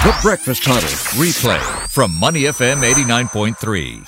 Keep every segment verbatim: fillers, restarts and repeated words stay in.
The Breakfast Huddle replay from Money F M eighty-nine point three.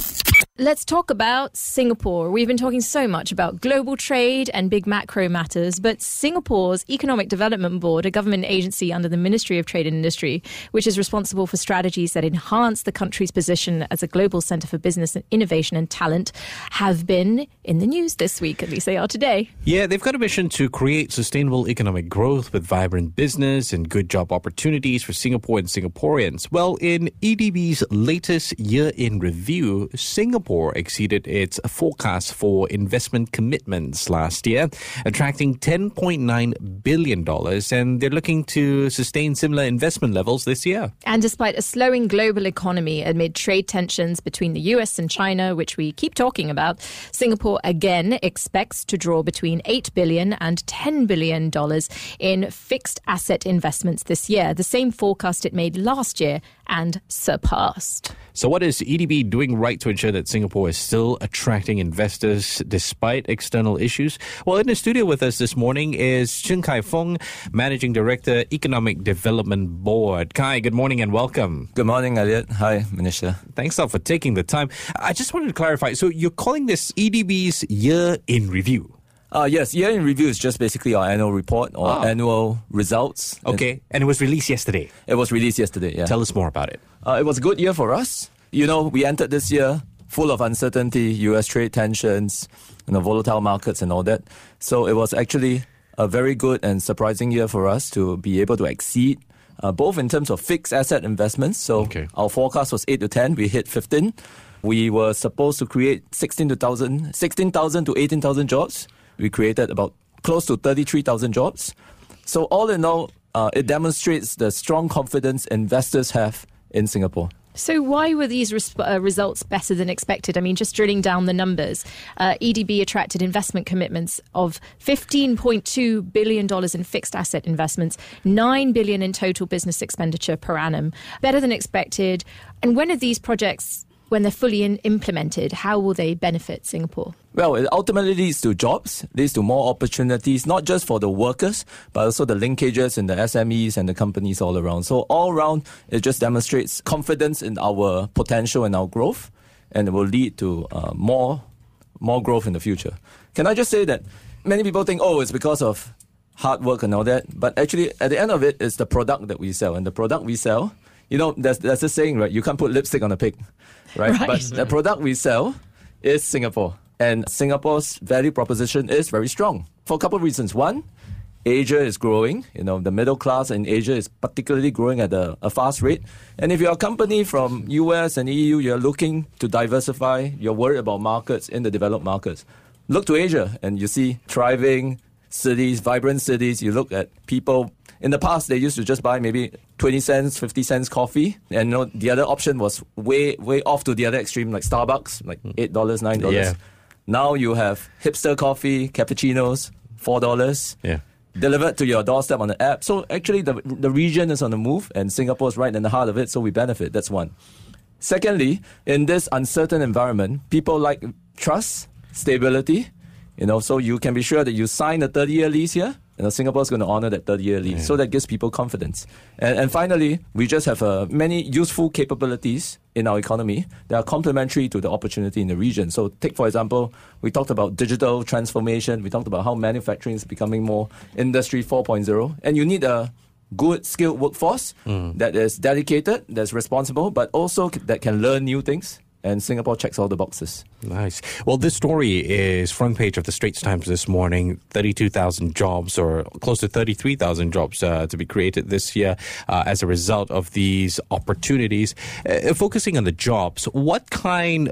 Let's talk about Singapore. We've been talking so much about global trade and big macro matters, but Singapore's Economic Development Board, a government agency under the Ministry of Trade and Industry, which is responsible for strategies that enhance the country's position as a global centre for business and innovation and talent, have been in the news this week. At least they are today. Yeah, they've got a mission to create sustainable economic growth with vibrant business and good job opportunities for Singapore and Singaporeans. Well, in E D B's latest year in review, Singapore exceeded its forecast for investment commitments last year, attracting ten point nine billion dollars, and they're looking to sustain similar investment levels this year. And despite a slowing global economy amid trade tensions between the U S and China, which we keep talking about, Singapore again expects to draw between eight billion dollars and ten billion dollars in fixed asset investments this year, the same forecast it made last year and surpassed. So what is E D B doing right to ensure that Singapore is still attracting investors despite external issues? Well, in the studio with us this morning is Chun Kai Fong, Managing Director, Economic Development Board. Kai, good morning and welcome. Good morning, Elliot. Hi, Manisha. Thanks a lot for taking the time. I just wanted to clarify, so you're calling this E D B's Year in Review? Uh, yes, year in review is just basically our annual report or oh. annual results. Okay, and it was released yesterday. It was released yesterday, yeah. Tell us more about it. Uh, it was a good year for us. You know, we entered this year full of uncertainty, U S trade tensions, you know, volatile markets and all that. So it was actually a very good and surprising year for us to be able to exceed, uh, both in terms of fixed asset investments. So okay. Our forecast was eight to ten, we hit fifteen. We were supposed to create sixteen thousand to eighteen thousand jobs. We created about close to thirty-three thousand jobs. So all in all, uh, it demonstrates the strong confidence investors have in Singapore. So why were these res- uh, results better than expected? I mean, just drilling down the numbers, uh, E D B attracted investment commitments of fifteen point two billion dollars in fixed asset investments, nine billion dollars in total business expenditure per annum, better than expected. And when are these projects, when they're fully in- implemented, how will they benefit Singapore? Well, it ultimately leads to jobs, leads to more opportunities, not just for the workers, but also the linkages in the S M Es and the companies all around. So all around, it just demonstrates confidence in our potential and our growth, and it will lead to uh, more, more growth in the future. Can I just say that many people think, oh, it's because of hard work and all that, but actually at the end of it, it's the product that we sell. And the product we sell, you know, there's, there's a saying, right? You can't put lipstick on a pig, right? Right. But the product we sell is Singapore. And Singapore's value proposition is very strong for a couple of reasons. One, Asia is growing. You know, the middle class in Asia is particularly growing at a, a fast rate. And if you're a company from U S and E U, you're looking to diversify, you're worried about markets in the developed markets, look to Asia and you see thriving cities, vibrant cities. You look at people. In the past, they used to just buy maybe twenty cents, fifty cents coffee. And you know, the other option was way, way off to the other extreme, like Starbucks, like eight dollars, nine dollars. Yeah. Now you have hipster coffee, cappuccinos, four dollars, yeah. delivered to your doorstep on the app. So actually the the region is on the move and Singapore is right in the heart of it, so we benefit. That's one. Secondly, in this uncertain environment, people like trust, stability, you know, so you can be sure that you sign a thirty-year lease here. You know, Singapore is going to honor that thirty-year lease. Yeah. So that gives people confidence. And, and finally, we just have uh, many useful capabilities in our economy that are complementary to the opportunity in the region. So take, for example, we talked about digital transformation. We talked about how manufacturing is becoming more industry four point oh. And you need a good, skilled workforce mm. that is dedicated, that's responsible, but also that can learn new things. And Singapore checks all the boxes. Nice. Well, this story is front page of the Straits Times this morning. thirty-two thousand jobs, or close to thirty-three thousand jobs uh, to be created this year uh, as a result of these opportunities. Uh, focusing on the jobs, what kind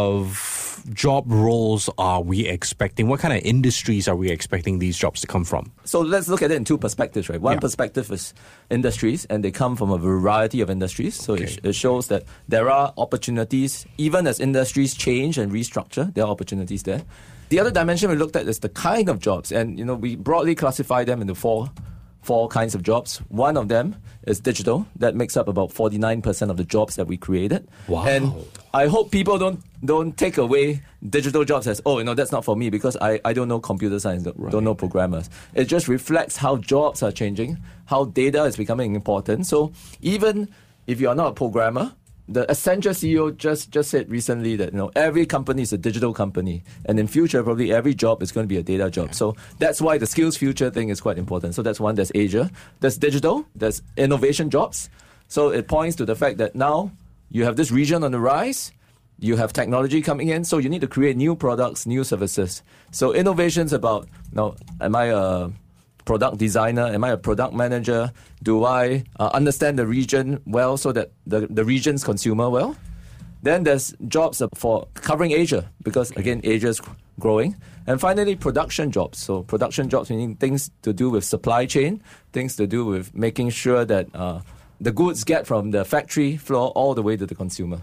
of job roles are we expecting? What kind of industries are we expecting these jobs to come from? So let's look at it in two perspectives, right? One yeah. perspective is industries, and they come from a variety of industries. So okay. it, it shows that there are opportunities. Even as industries change and restructure, there are opportunities there. The other dimension we looked at is the kind of jobs. And, you know, we broadly classify them into four four kinds of jobs. One of them is digital. That makes up about forty-nine percent of the jobs that we created. Wow. And I hope people don't don't take away digital jobs as, oh, you know, that's not for me because I, I don't know computer science, don't, Right. don't know programmers. It just reflects how jobs are changing, how data is becoming important. So even if you are not a programmer, the Accenture C E O just, just said recently that, you know, every company is a digital company, and in future probably every job is going to be a data job. Yeah. So that's why the skills future thing is quite important. So that's one. There's Asia, there's digital, there's innovation jobs. So it points to the fact that now you have this region on the rise, you have technology coming in, so you need to create new products, new services. So innovation's about, you know, am I a product designer? Am I a product manager? Do I uh, understand the region well so that the, the region's consumer well? Then there's jobs for covering Asia because, again, Asia is growing. And finally, production jobs. So production jobs meaning things to do with supply chain, things to do with making sure that uh, the goods get from the factory floor all the way to the consumer.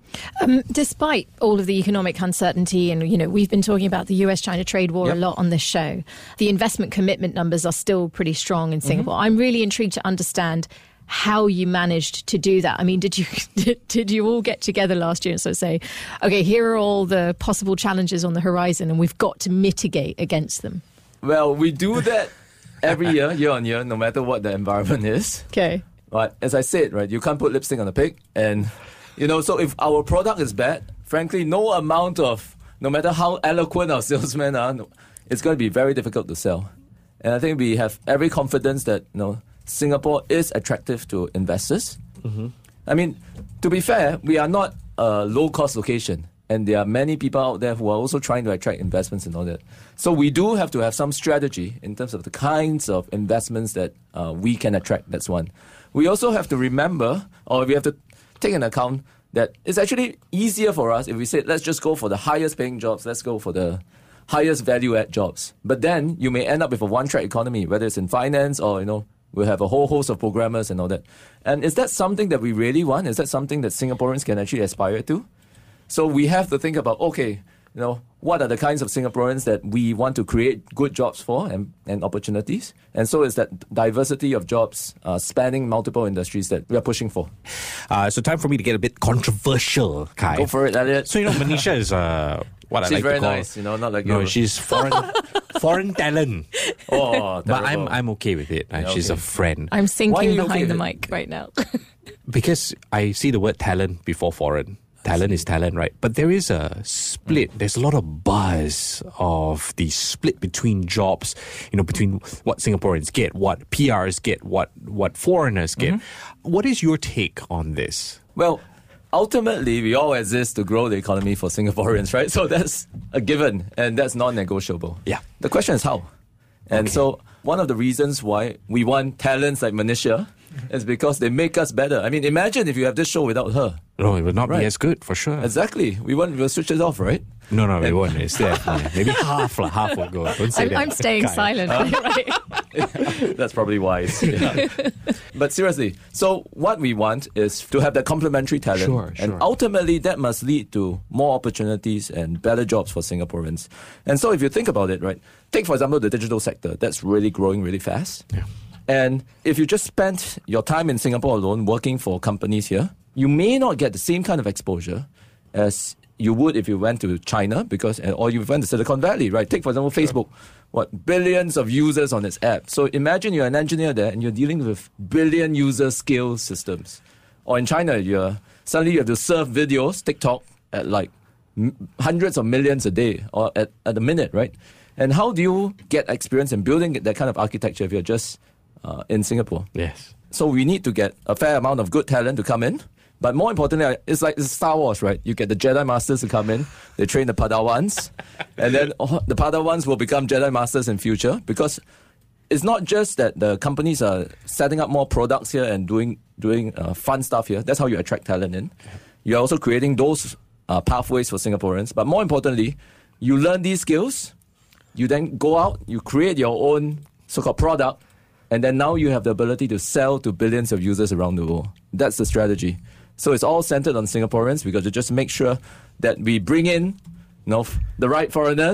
Um, despite all of the economic uncertainty, and you know, we've been talking about the U S China trade war Yep. a lot on this show, the investment commitment numbers are still pretty strong in Singapore. I'm really intrigued to understand how you managed to do that. I mean, did you did, did you all get together last year and sort of say, okay, here are all the possible challenges on the horizon, and we've got to mitigate against them? Well, we do that every year, year on year, no matter what the environment is. Okay. Right, as I said, right, you can't put lipstick on a pig, and you know, so if our product is bad, frankly, no amount of, no matter how eloquent our salesmen are, no, it's going to be very difficult to sell. And I think we have every confidence that, you know, Singapore is attractive to investors. Mm-hmm. I mean, to be fair, we are not a low-cost location, and there are many people out there who are also trying to attract investments and all that. So we do have to have some strategy in terms of the kinds of investments that uh, we can attract. That's one. We also have to remember, or we have to take into account that it's actually easier for us if we say, let's just go for the highest paying jobs, let's go for the highest value add jobs. But then you may end up with a one-track economy, whether it's in finance or, you know, we'll have a whole host of programmers and all that. And is that something that we really want? Is that something that Singaporeans can actually aspire to? So we have to think about, okay, you know, what are the kinds of Singaporeans that we want to create good jobs for and, and opportunities? And so it's that diversity of jobs uh, spanning multiple industries that we are pushing for. Uh, so time for me to get a bit controversial, Kai. Go for it, Elliot. So, you know, Manisha is uh, what She's I like very to call... nice, you know, not like No, you. she's foreign foreign talent. Oh, But I'm terrible. I'm okay with it. Uh, Yeah, She's a okay. friend. I'm Why are sinking you behind okay the with mic right now. Because I see the word talent before foreign. Talent is talent, right? But there is a split. There's a lot of buzz of the split between jobs, you know, between what Singaporeans get, what P Rs get, what what foreigners get. Mm-hmm. What is your take on this? Well, ultimately, we all exist to grow the economy for Singaporeans, right? So that's a given, and that's non-negotiable. Yeah. The question is how. And Okay. so one of the reasons why we want talents like Manisha is because they make us better. I mean, imagine if you have this show without her. No, it will not Right. be as good, for sure. Exactly. We want we'll switch it off, right? No, no, it won't. It's there. Maybe half, like, half will go. Don't say I'm, that. I'm staying Kai. silent. right? That's probably wise. Yeah. But seriously, so what we want is to have that complementary talent. Sure, And sure. ultimately, that must lead to more opportunities and better jobs for Singaporeans. And so if you think about it, right, take, for example, the digital sector. That's really growing really fast. Yeah. And if you just spent your time in Singapore alone working for companies here, you may not get the same kind of exposure as you would if you went to China, because or you went to Silicon Valley, right? Take, for example, Facebook. What, billions of users on its app. So imagine you're an engineer there and you're dealing with billion user scale systems. Or in China, you're suddenly you have to serve videos, TikTok, at like m- hundreds of millions a day or at, at a minute, right? And how do you get experience in building that kind of architecture if you're just uh, in Singapore? Yes. So we need to get a fair amount of good talent to come in. But more importantly, it's like it's Star Wars, right? You get the Jedi Masters to come in, they train the Padawans, and then oh, the Padawans will become Jedi Masters in future, because it's not just that the companies are setting up more products here and doing doing uh, fun stuff here. That's how you attract talent in. You're also creating those uh, pathways for Singaporeans. But more importantly, you learn these skills, you then go out, you create your own so-called product, and then now you have the ability to sell to billions of users around the world. That's the strategy. So it's all centered on Singaporeans, because to just make sure that we bring in, you know, the right foreigners,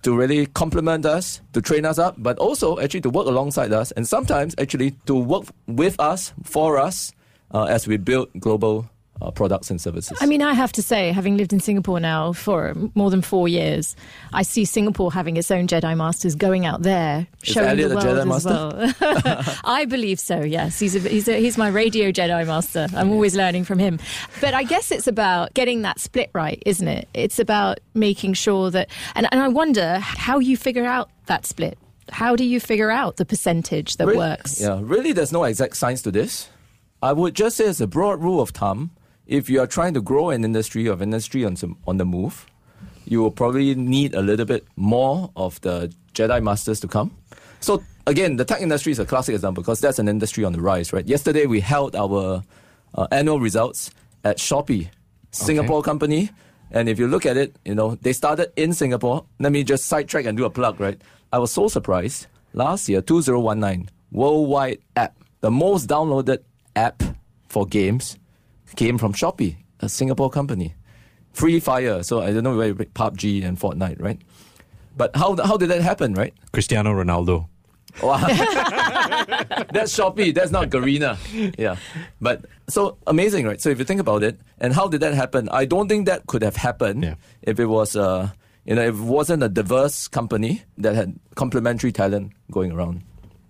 to really complement us, to train us up, but also actually to work alongside us, and sometimes actually to work with us, for us, uh, as we build global uh, products and services. I mean, I have to say, having lived in Singapore now for more than four years, I see Singapore having its own Jedi Masters going out there, Is showing Elliot the a world Jedi as well. I believe so, yes. He's, a, he's, a, he's my radio Jedi Master. I'm always learning from him. But I guess it's about getting that split right, isn't it? It's about making sure that... And, and I wonder how you figure out that split. How do you figure out the percentage that really, works? Yeah, really there's no exact science to this. I would just say as a broad rule of thumb, if you are trying to grow an industry or an industry on, some, on the move, you will probably need a little bit more of the Jedi Masters to come. So again, the tech industry is a classic example because that's an industry on the rise, right? Yesterday we held our uh, annual results at Shopee, Singapore okay. company. And if you look at it, you know, they started in Singapore. Let me just sidetrack and do a plug, right? I was so surprised. Last year, two thousand nineteen, worldwide app, the most downloaded app for games came from Shopee, a Singapore company. Free Fire, so I don't know where P U B G and Fortnite, right? But how how did that happen, right? Cristiano Ronaldo. Wow. That's Shopee, that's not Garena. Yeah. But so amazing, right? So if you think about it, and how did that happen? I don't think that could have happened yeah. if it was uh you know, if it wasn't a diverse company that had complementary talent going around.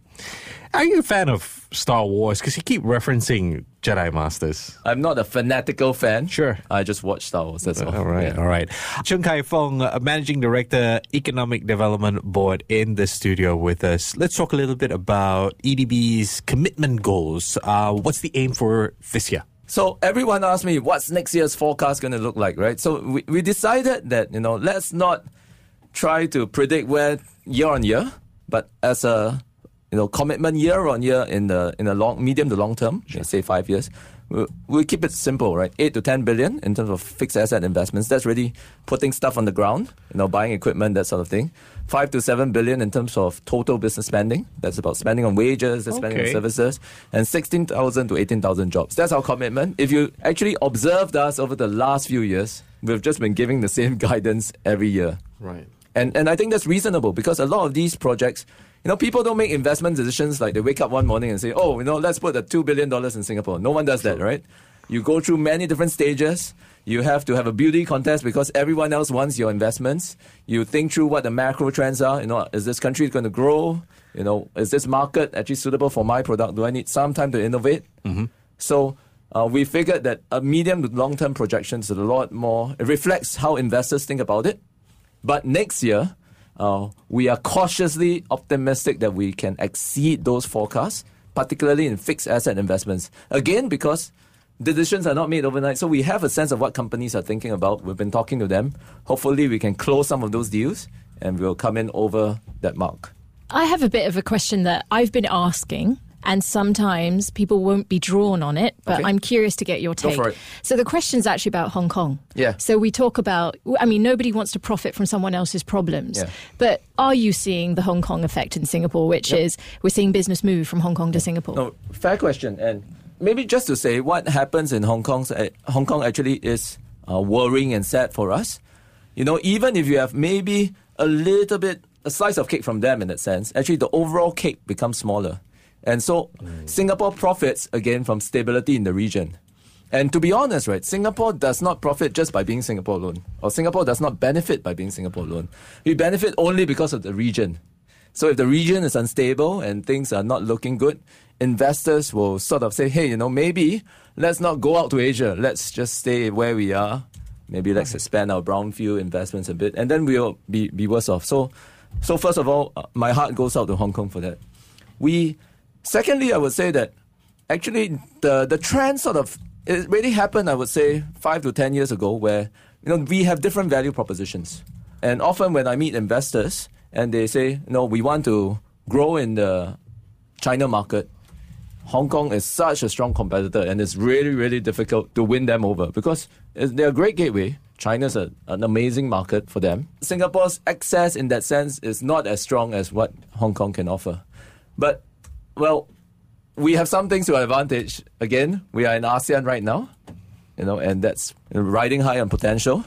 Are you a fan of Star Wars? Because you keep referencing Jedi Masters. I'm not a fanatical fan. Sure. I just watch Star Wars, that's all. All right, yeah. all right. Chung Kai Fong, uh, Managing Director, Economic Development Board, in the studio with us. Let's talk a little bit about E D B's commitment goals. Uh, what's the aim for this year? So everyone asked me, what's next year's forecast going to look like, right? So we, we decided that, you know, let's not try to predict where year on year, but as a you know, commitment year on year in the in the long, medium to long term, sure. say five years, we'll, we'll keep it simple, right? Eight to ten billion in terms of fixed asset investments. That's really putting stuff on the ground, you know, buying equipment, that sort of thing. Five to seven billion in terms of total business spending. That's about spending on wages, that's okay. spending on services, and sixteen thousand to eighteen thousand jobs. That's our commitment. If you actually observed us over the last few years, we've just been giving the same guidance every year. Right. And and I think that's reasonable because a lot of these projects, you know, people don't make investment decisions like they wake up one morning and say, oh, you know, let's put the two billion dollars in Singapore. No one does that, right? You go through many different stages. You have to have a beauty contest because everyone else wants your investments. You think through what the macro trends are. You know, is this country going to grow? You know, is this market actually suitable for my product? Do I need some time to innovate? Mm-hmm. So uh, we figured that a medium to long-term projection is a lot more, it reflects how investors think about it. But next year, uh, we are cautiously optimistic that we can exceed those forecasts, particularly in fixed asset investments. Again, because decisions are not made overnight, so we have a sense of what companies are thinking about. We've been talking to them. Hopefully, we can close some of those deals, and we'll come in over that mark. I have a bit of a question that I've been asking, and sometimes people won't be drawn on it, but okay. I'm curious to get your take. Go for it. So the question's actually about Hong Kong. Yeah. So we talk about, I mean, nobody wants to profit from someone else's problems. Yeah. But are you seeing the Hong Kong effect in Singapore, which yep. is we're seeing business move from Hong Kong to Singapore? No, fair question. And maybe just to say what happens in Hong Kong, uh, Hong Kong actually is uh, worrying and sad for us. You know, even if you have maybe a little bit, a slice of cake from them in that sense, actually the overall cake becomes smaller. And so mm. Singapore profits, again, from stability in the region. And to be honest, right, Singapore does not profit just by being Singapore alone. Or Singapore does not benefit by being Singapore alone. We benefit only because of the region. So if the region is unstable and things are not looking good, investors will sort of say, hey, you know, maybe let's not go out to Asia. Let's just stay where we are. Maybe let's expand our brownfield investments a bit. And then we'll be, be worse off. So, so first of all, uh, my heart goes out to Hong Kong for that. We... Secondly, I would say that actually the, the trend sort of, it really happened, I would say, five to ten years ago where, you know, we have different value propositions. And often when I meet investors and they say, no, we want to grow in the China market, Hong Kong is such a strong competitor and it's really, really difficult to win them over because they're a great gateway. China's a, an amazing market for them. Singapore's access in that sense is not as strong as what Hong Kong can offer. But well, we have some things to our advantage. Again, we are in ASEAN right now, you know, and that's riding high on potential.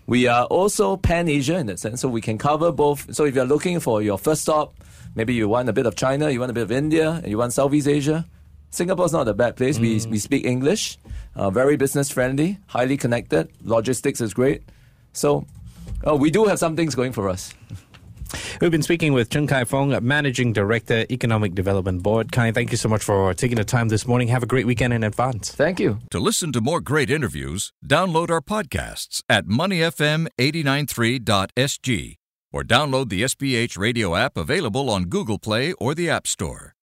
We are also pan-Asia in that sense, so we can cover both. So if you're looking for your first stop, maybe you want a bit of China, you want a bit of India, and you want Southeast Asia, Singapore's not a bad place. Mm. We we speak English, uh, very business-friendly, highly connected, logistics is great. So uh, we do have some things going for us. We've been speaking with Choong Kai Fong, Managing Director, Economic Development Board. Kai, thank you so much for taking the time this morning. Have a great weekend in advance. Thank you. To listen to more great interviews, download our podcasts at money f m eight nine three dot s g or download the S P H radio app available on Google Play or the App Store.